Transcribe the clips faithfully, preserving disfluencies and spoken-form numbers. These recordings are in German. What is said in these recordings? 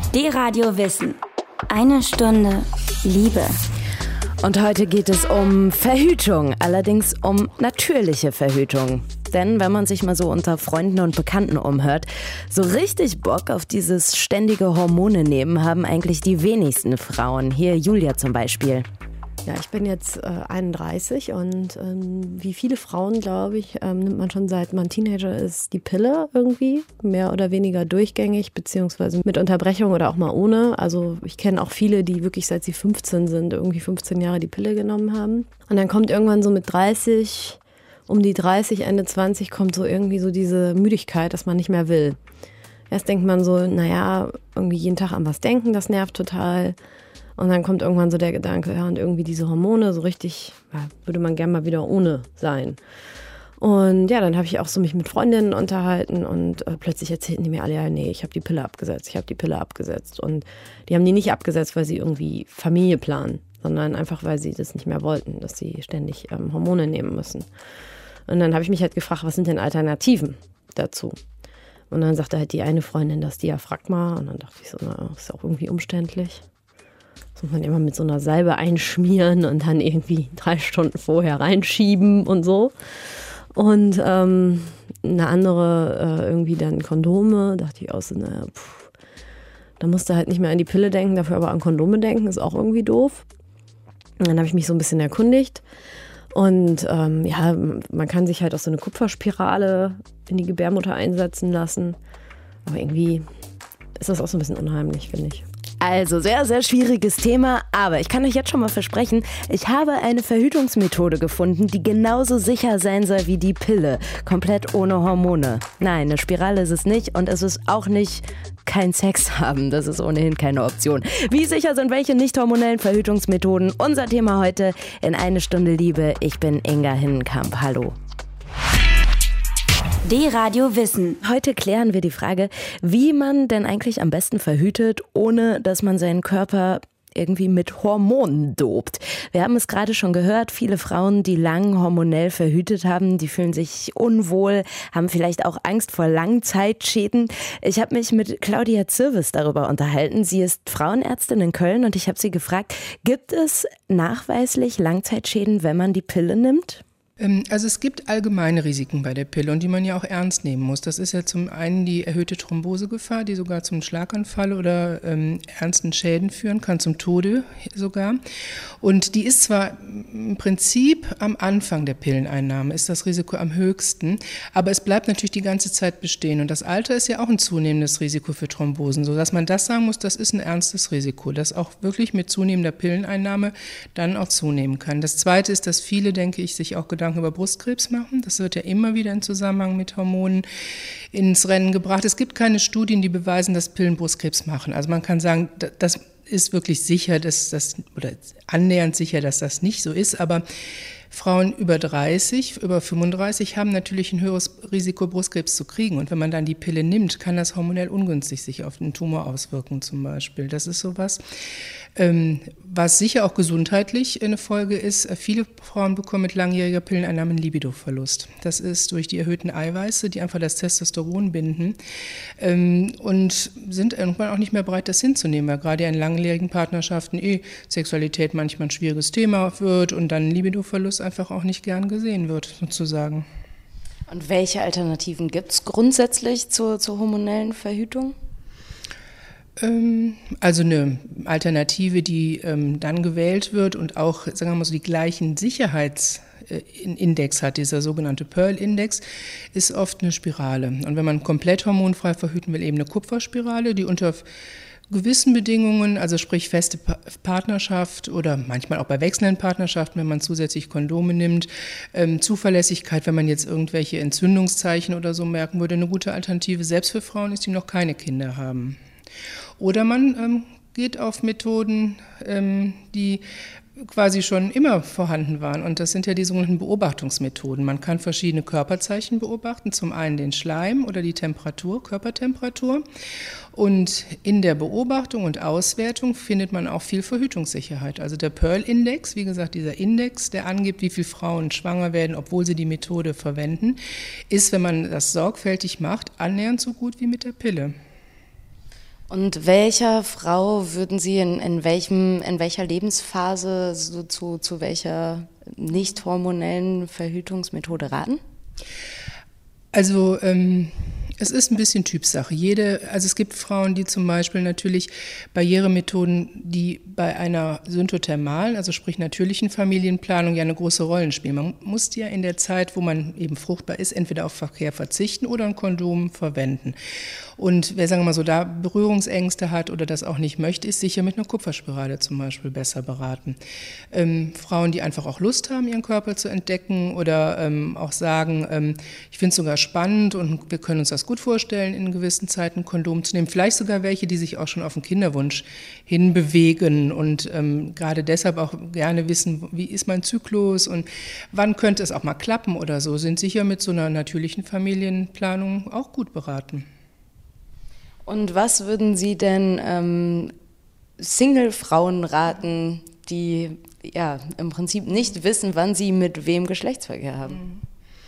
D-Radio Wissen. Eine Stunde Liebe. Und heute geht es um Verhütung, allerdings um natürliche Verhütung. Denn wenn man sich mal so unter Freunden und Bekannten umhört, so richtig Bock auf dieses ständige Hormone nehmen haben eigentlich die wenigsten Frauen. Hier Julia zum Beispiel. Ja, ich bin jetzt äh, einunddreißig und ähm, wie viele Frauen, glaube ich, ähm, nimmt man schon seit man Teenager ist die Pille irgendwie, mehr oder weniger durchgängig, beziehungsweise mit Unterbrechung oder auch mal ohne. Also ich kenne auch viele, die wirklich seit sie fünfzehn sind, irgendwie fünfzehn Jahre die Pille genommen haben. Und dann kommt irgendwann so mit dreißig, um die dreißig, Ende zwanzig, kommt so irgendwie so diese Müdigkeit, dass man nicht mehr will. Erst denkt man so, naja, irgendwie jeden Tag an was denken, das nervt total. Und dann kommt irgendwann so der Gedanke, ja, und irgendwie diese Hormone, so richtig, ja, würde man gerne mal wieder ohne sein. Und ja, dann habe ich auch so mich mit Freundinnen unterhalten und äh, plötzlich erzählten die mir alle, ja, nee, ich habe die Pille abgesetzt, ich habe die Pille abgesetzt. Und die haben die nicht abgesetzt, weil sie irgendwie Familie planen, sondern einfach, weil sie das nicht mehr wollten, dass sie ständig ähm, Hormone nehmen müssen. Und dann habe ich mich halt gefragt, was sind denn Alternativen dazu? Und dann sagte halt die eine Freundin das Diaphragma und dann dachte ich so, na, das ist auch irgendwie umständlich. Das muss man immer mit so einer Salbe einschmieren und dann irgendwie drei Stunden vorher reinschieben und so. Und ähm, eine andere äh, irgendwie dann Kondome. Dachte ich auch so, naja, pff, da musst du halt nicht mehr an die Pille denken, dafür aber an Kondome denken, ist auch irgendwie doof. Und dann habe ich mich so ein bisschen erkundigt. Und ähm, ja, man kann sich halt auch so eine Kupferspirale in die Gebärmutter einsetzen lassen. Aber irgendwie ist das auch so ein bisschen unheimlich, finde ich. Also sehr, sehr schwieriges Thema, aber ich kann euch jetzt schon mal versprechen, ich habe eine Verhütungsmethode gefunden, die genauso sicher sein soll wie die Pille. Komplett ohne Hormone. Nein, eine Spirale ist es nicht und es ist auch nicht kein Sex haben. Das ist ohnehin keine Option. Wie sicher sind welche nicht hormonellen Verhütungsmethoden? Unser Thema heute in Eine Stunde Liebe. Ich bin Inga Hinnenkamp. Hallo. D-Radio Wissen. Heute klären wir die Frage, wie man denn eigentlich am besten verhütet, ohne dass man seinen Körper irgendwie mit Hormonen dopt. Wir haben es gerade schon gehört, viele Frauen, die lang hormonell verhütet haben, die fühlen sich unwohl, haben vielleicht auch Angst vor Langzeitschäden. Ich habe mich mit Claudia Zirvis darüber unterhalten. Sie ist Frauenärztin in Köln und ich habe sie gefragt, gibt es nachweislich Langzeitschäden, wenn man die Pille nimmt? Also es gibt allgemeine Risiken bei der Pille und die man ja auch ernst nehmen muss. Das ist ja zum einen die erhöhte Thrombosegefahr, die sogar zum Schlaganfall oder ähm, ernsten Schäden führen kann, zum Tode sogar. Und die ist zwar im Prinzip am Anfang der Pilleneinnahme, ist das Risiko am höchsten, aber es bleibt natürlich die ganze Zeit bestehen. Und das Alter ist ja auch ein zunehmendes Risiko für Thrombosen, sodass man das sagen muss, das ist ein ernstes Risiko, das auch wirklich mit zunehmender Pilleneinnahme dann auch zunehmen kann. Das Zweite ist, dass viele, denke ich, sich auch Gedanken über Brustkrebs machen. Das wird ja immer wieder in Zusammenhang mit Hormonen ins Rennen gebracht. Es gibt keine Studien, die beweisen, dass Pillen Brustkrebs machen. Also man kann sagen, das ist wirklich sicher, dass das, oder annähernd sicher, dass das nicht so ist, aber Frauen über dreißig, über fünfunddreißig haben natürlich ein höheres Risiko, Brustkrebs zu kriegen. Und wenn man dann die Pille nimmt, kann das hormonell ungünstig sich auf den Tumor auswirken zum Beispiel. Das ist sowas. Ähm, was sicher auch gesundheitlich eine Folge ist, viele Frauen bekommen mit langjähriger Pilleneinnahme einen Libidoverlust. Das ist durch die erhöhten Eiweiße, die einfach das Testosteron binden ähm, und sind irgendwann auch nicht mehr bereit, das hinzunehmen, weil gerade in langjährigen Partnerschaften eh Sexualität manchmal ein schwieriges Thema wird und dann Libidoverlust einfach auch nicht gern gesehen wird, sozusagen. Und welche Alternativen gibt es grundsätzlich zur, zur hormonellen Verhütung? Ähm, also eine Alternative, die ähm, dann gewählt wird und auch, sagen wir mal so, die gleichen Sicherheitsindex hat, dieser sogenannte Pearl-Index, ist oft eine Spirale. Und wenn man komplett hormonfrei verhüten will, eben eine Kupferspirale, die unter gewissen Bedingungen, also sprich feste Partnerschaft oder manchmal auch bei wechselnden Partnerschaften, wenn man zusätzlich Kondome nimmt, ähm, Zuverlässigkeit, wenn man jetzt irgendwelche Entzündungszeichen oder so merken würde, eine gute Alternative, selbst für Frauen ist, die noch keine Kinder haben. Oder man ähm, geht auf Methoden, ähm, die quasi schon immer vorhanden waren. Und das sind ja die sogenannten Beobachtungsmethoden. Man kann verschiedene Körperzeichen beobachten, zum einen den Schleim oder die Temperatur, Körpertemperatur. Und in der Beobachtung und Auswertung findet man auch viel Verhütungssicherheit. Also der Pearl-Index, wie gesagt, dieser Index, der angibt, wie viele Frauen schwanger werden, obwohl sie die Methode verwenden, ist, wenn man das sorgfältig macht, annähernd so gut wie mit der Pille. Und welcher Frau würden Sie in, in, welchem, in welcher Lebensphase so zu, zu welcher nicht hormonellen Verhütungsmethode raten? Also ähm, es ist ein bisschen Typsache. Jede, also es gibt Frauen, die zum Beispiel natürlich Barrieremethoden, die bei einer syntothermalen, also sprich natürlichen Familienplanung ja eine große Rolle spielen. Man muss ja in der Zeit, wo man eben fruchtbar ist, entweder auf Verkehr verzichten oder ein Kondom verwenden. Und wer, sagen wir mal so, da Berührungsängste hat oder das auch nicht möchte, ist sicher mit einer Kupferspirale zum Beispiel besser beraten. Ähm, Frauen, die einfach auch Lust haben, ihren Körper zu entdecken oder ähm, auch sagen, ähm, ich finde es sogar spannend und wir können uns das gut vorstellen, in gewissen Zeiten ein Kondom zu nehmen. Vielleicht sogar welche, die sich auch schon auf den Kinderwunsch hinbewegen und ähm, gerade deshalb auch gerne wissen, wie ist mein Zyklus und wann könnte es auch mal klappen oder so, sind sicher mit so einer natürlichen Familienplanung auch gut beraten. Und was würden Sie denn ähm, Single-Frauen raten, die ja im Prinzip nicht wissen, wann sie mit wem Geschlechtsverkehr haben?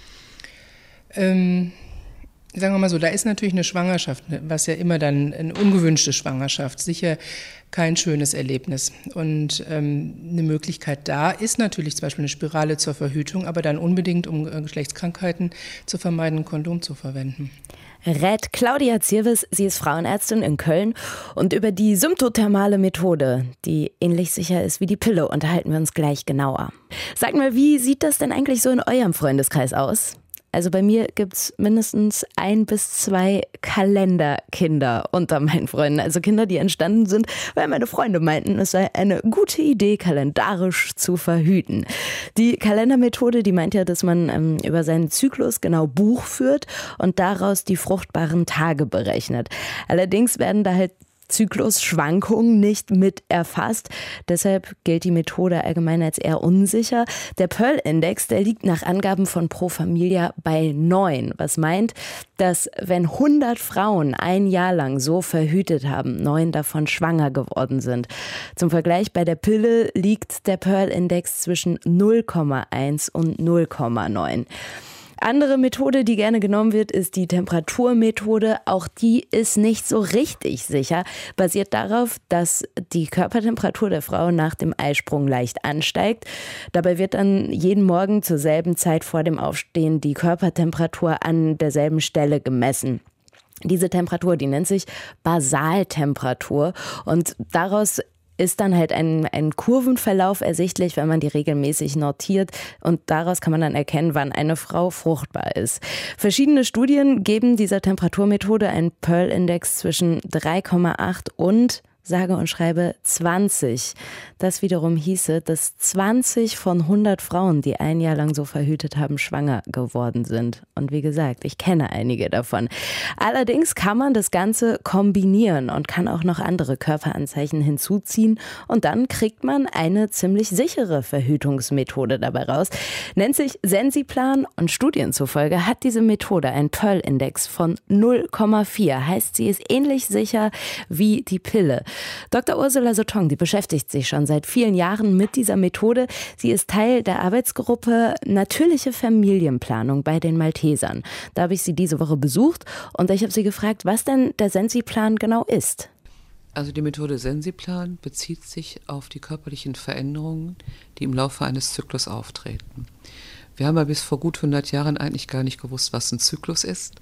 Ähm, sagen wir mal so, da ist natürlich eine Schwangerschaft, was ja immer dann eine ungewünschte Schwangerschaft, sicher kein schönes Erlebnis. Und ähm, eine Möglichkeit da ist natürlich zum Beispiel eine Spirale zur Verhütung, aber dann unbedingt, um äh, Geschlechtskrankheiten zu vermeiden, ein Kondom zu verwenden. Rät Claudia Zierwes, sie ist Frauenärztin in Köln und über die symptothermale Methode, die ähnlich sicher ist wie die Pille, unterhalten wir uns gleich genauer. Sag mal, wie sieht das denn eigentlich so in eurem Freundeskreis aus? Also bei mir gibt's mindestens ein bis zwei Kalenderkinder unter meinen Freunden. Also Kinder, die entstanden sind, weil meine Freunde meinten, es sei eine gute Idee, kalendarisch zu verhüten. Die Kalendermethode, die meint ja, dass man ähm, über seinen Zyklus genau Buch führt und daraus die fruchtbaren Tage berechnet. Allerdings werden da halt Zyklusschwankungen nicht mit erfasst. Deshalb gilt die Methode allgemein als eher unsicher. Der Pearl-Index, der liegt nach Angaben von Pro Familia bei neun. Was meint, dass wenn hundert Frauen ein Jahr lang so verhütet haben, neun davon schwanger geworden sind. Zum Vergleich, bei der Pille liegt der Pearl-Index zwischen null Komma eins und null Komma neun. Andere Methode, die gerne genommen wird, ist die Temperaturmethode. Auch die ist nicht so richtig sicher. Basiert darauf, dass die Körpertemperatur der Frau nach dem Eisprung leicht ansteigt. Dabei wird dann jeden Morgen zur selben Zeit vor dem Aufstehen die Körpertemperatur an derselben Stelle gemessen. Diese Temperatur, die nennt sich Basaltemperatur und daraus ist dann halt ein, ein Kurvenverlauf ersichtlich, wenn man die regelmäßig notiert und daraus kann man dann erkennen, wann eine Frau fruchtbar ist. Verschiedene Studien geben dieser Temperaturmethode einen Pearl-Index zwischen drei Komma acht und sage und schreibe zwanzig. Das wiederum hieße, dass zwanzig von hundert Frauen, die ein Jahr lang so verhütet haben, schwanger geworden sind. Und wie gesagt, ich kenne einige davon. Allerdings kann man das Ganze kombinieren und kann auch noch andere Körperanzeichen hinzuziehen. Und dann kriegt man eine ziemlich sichere Verhütungsmethode dabei raus. Nennt sich Sensiplan und Studien zufolge hat diese Methode einen Pearl-Index von null Komma vier. Heißt, sie ist ähnlich sicher wie die Pille. Doktor Ursula Sotong, die beschäftigt sich schon seit vielen Jahren mit dieser Methode. Sie ist Teil der Arbeitsgruppe Natürliche Familienplanung bei den Maltesern. Da habe ich sie diese Woche besucht und ich habe sie gefragt, was denn der Sensiplan genau ist. Also die Methode Sensiplan bezieht sich auf die körperlichen Veränderungen, die im Laufe eines Zyklus auftreten. Wir haben ja bis vor gut hundert Jahren eigentlich gar nicht gewusst, was ein Zyklus ist.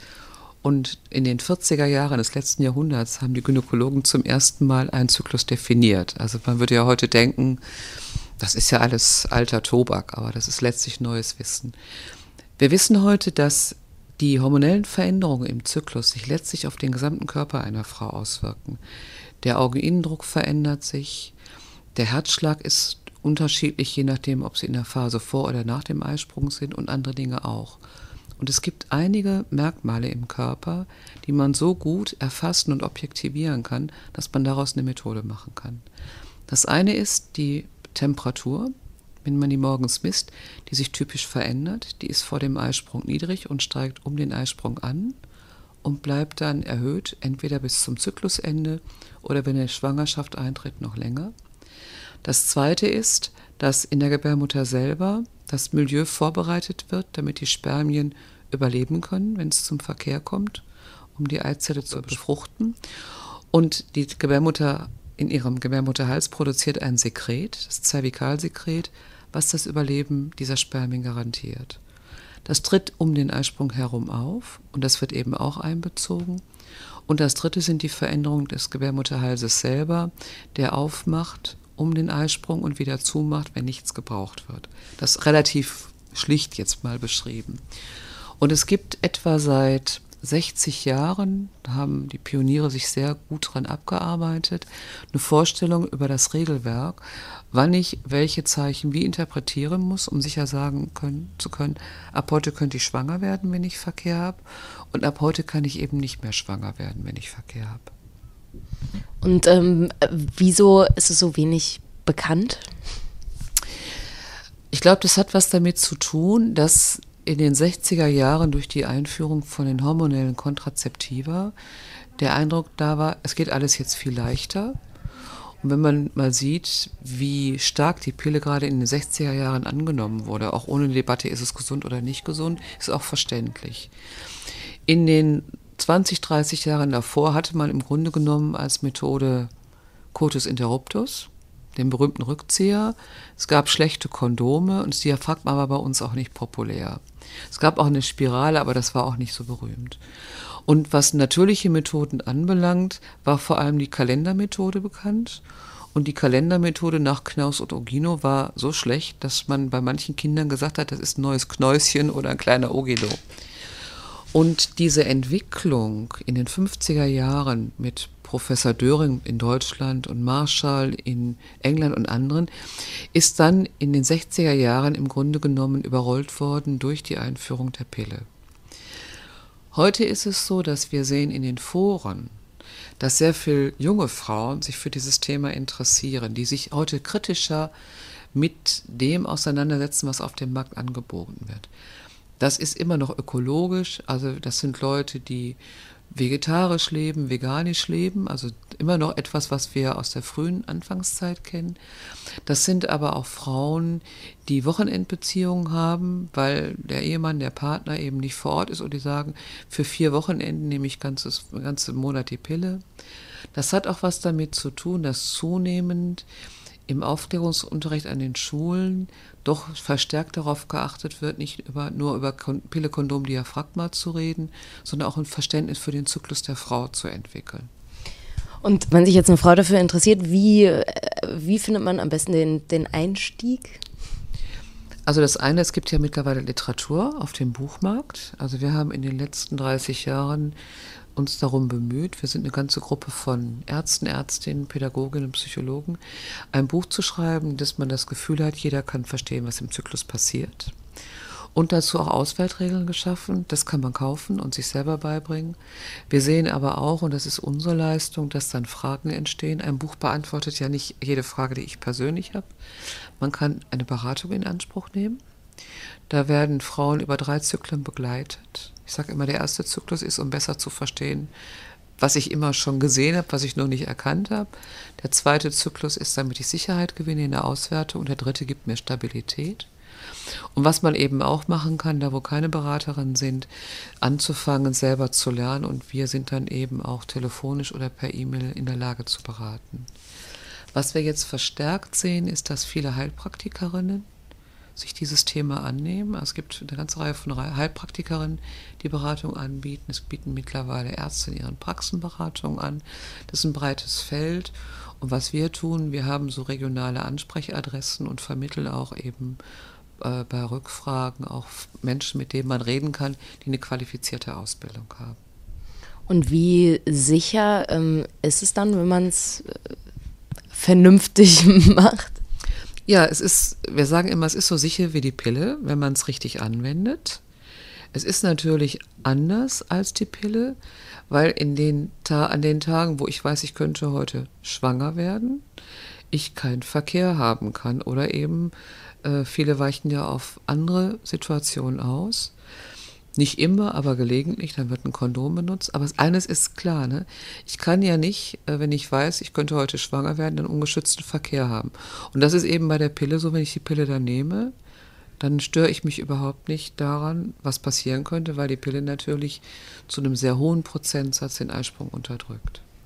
Und in den vierziger Jahren des letzten Jahrhunderts haben die Gynäkologen zum ersten Mal einen Zyklus definiert. Also man würde ja heute denken, das ist ja alles alter Tobak, aber das ist letztlich neues Wissen. Wir wissen heute, dass die hormonellen Veränderungen im Zyklus sich letztlich auf den gesamten Körper einer Frau auswirken. Der Augeninnendruck verändert sich, der Herzschlag ist unterschiedlich, je nachdem, ob sie in der Phase vor oder nach dem Eisprung sind und andere Dinge auch. Und es gibt einige Merkmale im Körper, die man so gut erfassen und objektivieren kann, dass man daraus eine Methode machen kann. Das eine ist die Temperatur, wenn man die morgens misst, die sich typisch verändert. Die ist vor dem Eisprung niedrig und steigt um den Eisprung an und bleibt dann erhöht, entweder bis zum Zyklusende oder wenn eine Schwangerschaft eintritt, noch länger. Das zweite ist, dass in der Gebärmutter selber das Milieu vorbereitet wird, damit die Spermien überleben können, wenn es zum Verkehr kommt, um die Eizelle zu befruchten. Und die Gebärmutter in ihrem Gebärmutterhals produziert ein Sekret, das Zervikalsekret, was das Überleben dieser Spermien garantiert. Das tritt um den Eisprung herum auf und das wird eben auch einbezogen. Und das dritte sind die Veränderungen des Gebärmutterhalses selber, der aufmacht um den Eisprung und wieder zumacht, wenn nichts gebraucht wird. Das ist relativ schlicht jetzt mal beschrieben. Und es gibt etwa seit sechzig Jahren, da haben die Pioniere sich sehr gut dran abgearbeitet, eine Vorstellung über das Regelwerk, wann ich welche Zeichen wie interpretieren muss, um sicher sagen können, zu können, ab heute könnte ich schwanger werden, wenn ich Verkehr habe, und ab heute kann ich eben nicht mehr schwanger werden, wenn ich Verkehr habe. Und ähm, wieso ist es so wenig bekannt? Ich glaube, das hat was damit zu tun, dass in den sechziger Jahren durch die Einführung von den hormonellen Kontrazeptiva der Eindruck da war, es geht alles jetzt viel leichter. Und wenn man mal sieht, wie stark die Pille gerade in den sechziger Jahren angenommen wurde, auch ohne Debatte, ist es gesund oder nicht gesund, ist auch verständlich. In den zwanzig, dreißig Jahren davor hatte man im Grunde genommen als Methode Coitus interruptus, den berühmten Rückzieher. Es gab schlechte Kondome und das Diaphragma war bei uns auch nicht populär. Es gab auch eine Spirale, aber das war auch nicht so berühmt. Und was natürliche Methoden anbelangt, war vor allem die Kalendermethode bekannt. Und die Kalendermethode nach Knaus und Ogino war so schlecht, dass man bei manchen Kindern gesagt hat, das ist ein neues Knäuschen oder ein kleiner Ogilo. Und diese Entwicklung in den fünfziger Jahren mit Professor Döring in Deutschland und Marshall in England und anderen ist dann in den sechziger Jahren im Grunde genommen überrollt worden durch die Einführung der Pille. Heute ist es so, dass wir sehen in den Foren, dass sehr viele junge Frauen sich für dieses Thema interessieren, die sich heute kritischer mit dem auseinandersetzen, was auf dem Markt angeboten wird. Das ist immer noch ökologisch, also das sind Leute, die vegetarisch leben, veganisch leben, also immer noch etwas, was wir aus der frühen Anfangszeit kennen. Das sind aber auch Frauen, die Wochenendbeziehungen haben, weil der Ehemann, der Partner eben nicht vor Ort ist und die sagen, für vier Wochenenden nehme ich ganzes, ganzen Monat die Pille. Das hat auch was damit zu tun, dass zunehmend im Aufklärungsunterricht an den Schulen doch verstärkt darauf geachtet wird, nicht über, nur über Pille, Kondom, Diaphragma zu reden, sondern auch ein Verständnis für den Zyklus der Frau zu entwickeln. Und wenn sich jetzt eine Frau dafür interessiert, wie, wie findet man am besten den, den Einstieg? Also das eine, es gibt ja mittlerweile Literatur auf dem Buchmarkt. Also wir haben in den letzten dreißig Jahren uns darum bemüht, wir sind eine ganze Gruppe von Ärzten, Ärztinnen, Pädagoginnen und Psychologen, ein Buch zu schreiben, dass man das Gefühl hat, jeder kann verstehen, was im Zyklus passiert. Und dazu auch Auswertregeln geschaffen, das kann man kaufen und sich selber beibringen. Wir sehen aber auch, und das ist unsere Leistung, dass dann Fragen entstehen. Ein Buch beantwortet ja nicht jede Frage, die ich persönlich habe. Man kann eine Beratung in Anspruch nehmen. Da werden Frauen über drei Zyklen begleitet. Ich sage immer, der erste Zyklus ist, um besser zu verstehen, was ich immer schon gesehen habe, was ich nur nicht erkannt habe. Der zweite Zyklus ist, damit ich Sicherheit gewinne in der Auswertung. Und der dritte gibt mir Stabilität. Und was man eben auch machen kann, da wo keine Beraterinnen sind, anzufangen, selber zu lernen. Und wir sind dann eben auch telefonisch oder per E-Mail in der Lage zu beraten. Was wir jetzt verstärkt sehen, ist, dass viele Heilpraktikerinnen sich dieses Thema annehmen. Es gibt eine ganze Reihe von Heilpraktikerinnen, die Beratung anbieten. Es bieten mittlerweile Ärzte in ihren Praxen Beratung an. Das ist ein breites Feld. Und was wir tun, wir haben so regionale Ansprechadressen und vermitteln auch eben äh, bei Rückfragen auch Menschen, mit denen man reden kann, die eine qualifizierte Ausbildung haben. Und wie sicher ähm, ist es dann, wenn man es äh, vernünftig macht? Ja, es ist, wir sagen immer, es ist so sicher wie die Pille, wenn man es richtig anwendet. Es ist natürlich anders als die Pille, weil in den Ta- an den Tagen, wo ich weiß, ich könnte heute schwanger werden, ich keinen Verkehr haben kann oder eben äh, viele weichen ja auf andere Situationen aus. Nicht immer, aber gelegentlich, dann wird ein Kondom benutzt. Aber eines ist klar, ne? Ich kann ja nicht, wenn ich weiß, ich könnte heute schwanger werden, einen ungeschützten Verkehr haben. Und das ist eben bei der Pille so, wenn ich die Pille dann nehme, dann störe ich mich überhaupt nicht daran, was passieren könnte, weil die Pille natürlich zu einem sehr hohen Prozentsatz den Eisprung unterdrückt.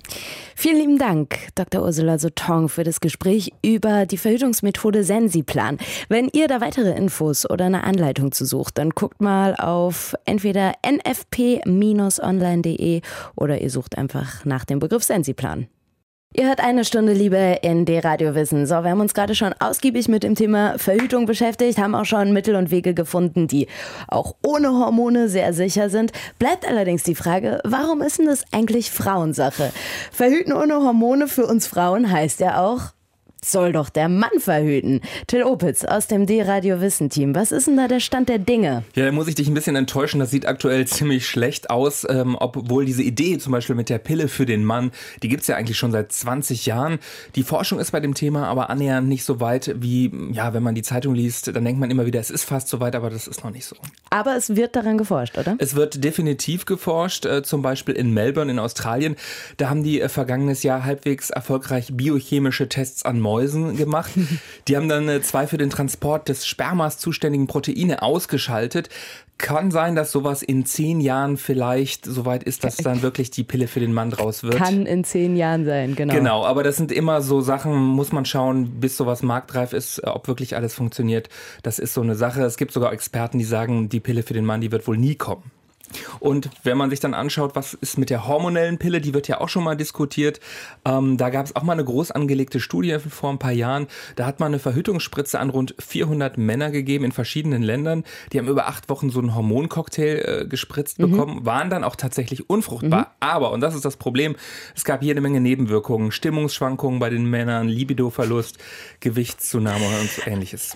Vielen lieben Dank, Doktor Ursula Sotong, für das Gespräch über die Verhütungsmethode Sensiplan. Wenn ihr da weitere Infos oder eine Anleitung zu sucht, dann guckt mal auf entweder n f p Bindestrich online punkt de oder ihr sucht einfach nach dem Begriff Sensiplan. Ihr hört eine Stunde Liebe in D-Radio Wissen. So, wir haben uns gerade schon ausgiebig mit dem Thema Verhütung beschäftigt, haben auch schon Mittel und Wege gefunden, die auch ohne Hormone sehr sicher sind. Bleibt allerdings die Frage, warum ist denn das eigentlich Frauensache? Verhüten ohne Hormone für uns Frauen heißt ja auch, soll doch der Mann verhüten. Till Opitz aus dem D-Radio Wissen Team. Was ist denn da der Stand der Dinge? Ja, da muss ich dich ein bisschen enttäuschen. Das sieht aktuell ziemlich schlecht aus. Ähm, obwohl diese Idee zum Beispiel mit der Pille für den Mann, die gibt's ja eigentlich schon seit zwanzig Jahren. Die Forschung ist bei dem Thema aber annähernd nicht so weit wie, ja, wenn man die Zeitung liest, dann denkt man immer wieder, es ist fast so weit, aber das ist noch nicht so. Aber es wird daran geforscht, oder? Es wird definitiv geforscht, äh, zum Beispiel in Melbourne in Australien. Da haben die äh, vergangenes Jahr halbwegs erfolgreich biochemische Tests an Mäusen gemacht. Die haben dann äh, zwei für den Transport des Spermas zuständigen Proteine ausgeschaltet. Kann sein, dass sowas in zehn Jahren vielleicht soweit ist, dass dann wirklich die Pille für den Mann draus wird. Kann in zehn Jahren sein, genau. Genau, aber das sind immer so Sachen, muss man schauen, bis sowas marktreif ist, ob wirklich alles funktioniert. Das ist so eine Sache. Es gibt sogar Experten, die sagen, die Pille für den Mann, die wird wohl nie kommen. Und wenn man sich dann anschaut, was ist mit der hormonellen Pille, die wird ja auch schon mal diskutiert. Ähm, da gab es auch mal eine groß angelegte Studie vor ein paar Jahren. Da hat man eine Verhütungsspritze an rund vierhundert Männer gegeben in verschiedenen Ländern. Die haben über acht Wochen so einen Hormoncocktail äh, gespritzt mhm. bekommen, waren dann auch tatsächlich unfruchtbar. Mhm. Aber, und das ist das Problem, es gab jede Menge Nebenwirkungen, Stimmungsschwankungen bei den Männern, Libidoverlust, Gewichtszunahme und so Ähnliches.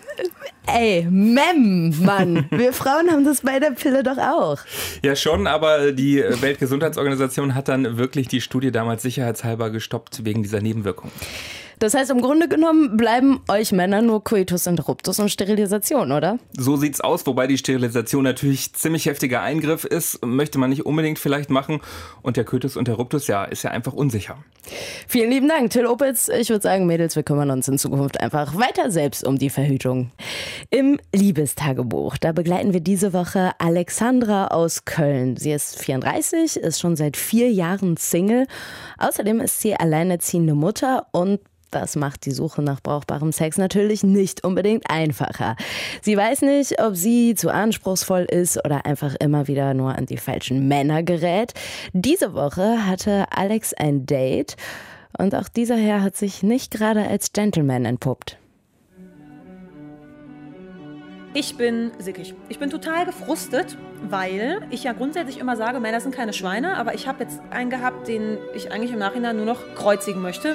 Ey, Mem, Mann, wir Frauen haben das bei der Pille doch auch. Ja schon, aber die Weltgesundheitsorganisation hat dann wirklich die Studie damals sicherheitshalber gestoppt wegen dieser Nebenwirkungen. Das heißt, im Grunde genommen bleiben euch Männer nur Coitus interruptus und Sterilisation, oder? So sieht's aus, wobei die Sterilisation natürlich ziemlich heftiger Eingriff ist, möchte man nicht unbedingt vielleicht machen. Und der Coitus interruptus, ja, ist ja einfach unsicher. Vielen lieben Dank, Till Opitz. Ich würde sagen, Mädels, wir kümmern uns in Zukunft einfach weiter selbst um die Verhütung. Im Liebestagebuch, da begleiten wir diese Woche Alexandra aus Köln. Sie ist vierunddreißig, ist schon seit vier Jahren Single. Außerdem ist sie alleinerziehende Mutter und das macht die Suche nach brauchbarem Sex natürlich nicht unbedingt einfacher. Sie weiß nicht, ob sie zu anspruchsvoll ist oder einfach immer wieder nur an die falschen Männer gerät. Diese Woche hatte Alex ein Date und auch dieser Herr hat sich nicht gerade als Gentleman entpuppt. Ich bin sickig. Ich bin total gefrustet, weil ich ja grundsätzlich immer sage, Männer sind keine Schweine, aber ich habe jetzt einen gehabt, den ich eigentlich im Nachhinein nur noch kreuzigen möchte.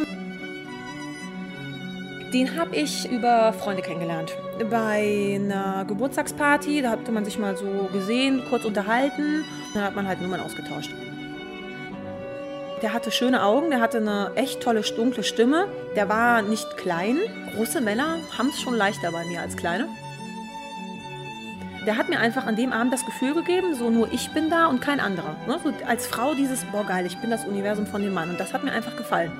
Den habe ich über Freunde kennengelernt. Bei einer Geburtstagsparty, da hatte man sich mal so gesehen, kurz unterhalten. Dann hat man halt Nummern ausgetauscht. Der hatte schöne Augen, der hatte eine echt tolle, dunkle Stimme. Der war nicht klein. Große Männer haben es schon leichter bei mir als kleine. Der hat mir einfach an dem Abend das Gefühl gegeben, so nur ich bin da und kein anderer. Ne? So als Frau dieses, boah geil, ich bin das Universum von dem Mann. Und das hat mir einfach gefallen.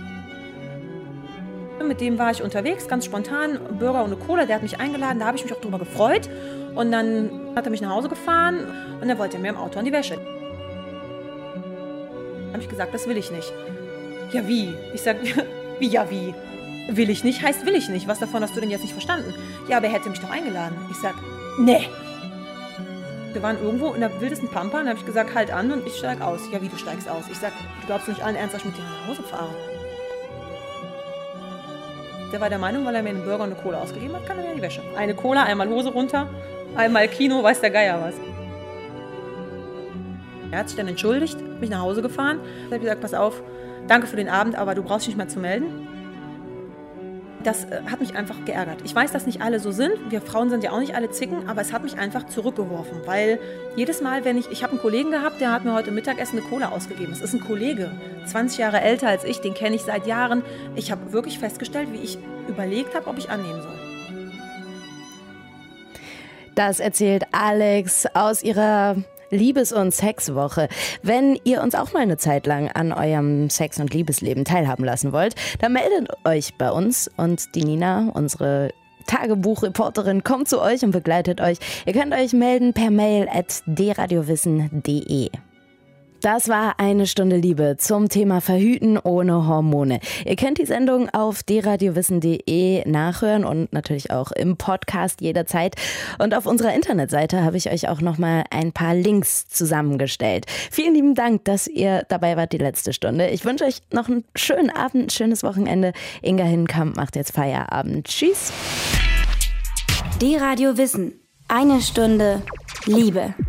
Mit dem war ich unterwegs, ganz spontan, Burger und eine Cola, der hat mich eingeladen, da habe ich mich auch drüber gefreut. Und dann hat er mich nach Hause gefahren und dann wollte er mir im Auto an die Wäsche. Da habe ich gesagt, das will ich nicht. Ja wie? Ich sage, wie ja wie? Will ich nicht, heißt will ich nicht. Was davon hast du denn jetzt nicht verstanden? Ja, aber er hätte mich doch eingeladen. Ich sage, nee. Wir waren irgendwo in der wildesten Pampa und da habe ich gesagt, halt an und ich steige aus. Ja wie, du steigst aus? Ich sage, du glaubst nicht allen Ernst, dass ich mit dir nach Hause fahre. Der war der Meinung, weil er mir einen Burger und eine Cola ausgegeben hat, kann er mir die Wäsche. Eine Cola, einmal Hose runter, einmal Kino, weiß der Geier was. Er hat sich dann entschuldigt, mich nach Hause gefahren. Ich habe gesagt, pass auf, danke für den Abend, aber du brauchst dich nicht mehr zu melden. Das äh, hat mich einfach geärgert. Ich weiß, dass nicht alle so sind. Wir Frauen sind ja auch nicht alle Zicken, aber es hat mich einfach zurückgeworfen. Weil jedes Mal, wenn ich, ich habe einen Kollegen gehabt, der hat mir heute Mittagessen eine Cola ausgegeben. Das ist ein Kollege, zwanzig Jahre älter als ich, den kenne ich seit Jahren. Ich habe wirklich festgestellt, wie ich überlegt habe, ob ich annehmen soll. Das erzählt Alex aus ihrer Liebes- und Sexwoche. Wenn ihr uns auch mal eine Zeit lang an eurem Sex- und Liebesleben teilhaben lassen wollt, dann meldet euch bei uns und die Nina, unsere Tagebuchreporterin, kommt zu euch und begleitet euch. Ihr könnt euch melden per Mail at d radiowissen punkt de. Das war eine Stunde Liebe zum Thema Verhüten ohne Hormone. Ihr könnt die Sendung auf d radio wissen punkt de nachhören und natürlich auch im Podcast jederzeit. Und auf unserer Internetseite habe ich euch auch nochmal ein paar Links zusammengestellt. Vielen lieben Dank, dass ihr dabei wart die letzte Stunde. Ich wünsche euch noch einen schönen Abend, ein schönes Wochenende. Inga Hinnenkamp macht jetzt Feierabend. Tschüss. D-Radio Wissen. Eine Stunde Liebe.